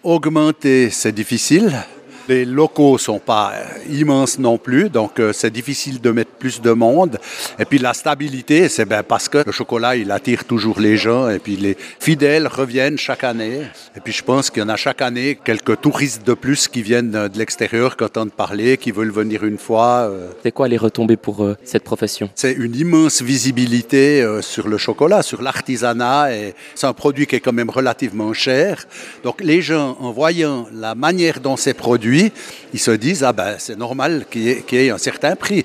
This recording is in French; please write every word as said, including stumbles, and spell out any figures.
augmenter, c'est difficile. Les locaux ne sont pas immenses non plus, donc euh, c'est difficile de mettre plus de monde. Et puis la stabilité, c'est bien parce que le chocolat, il attire toujours les gens et puis les fidèles reviennent chaque année. Et puis je pense qu'il y en a chaque année quelques touristes de plus qui viennent de l'extérieur, qui entendent parler, qui veulent venir une fois. Euh. C'est quoi les retombées pour euh, cette profession? C'est une immense visibilité euh, sur le chocolat, sur l'artisanat. Et c'est un produit qui est quand même relativement cher. Donc les gens, en voyant la manière dont c'est produit, ils se disent, ah ben c'est normal qu'il y ait, qu'il y ait un certain prix.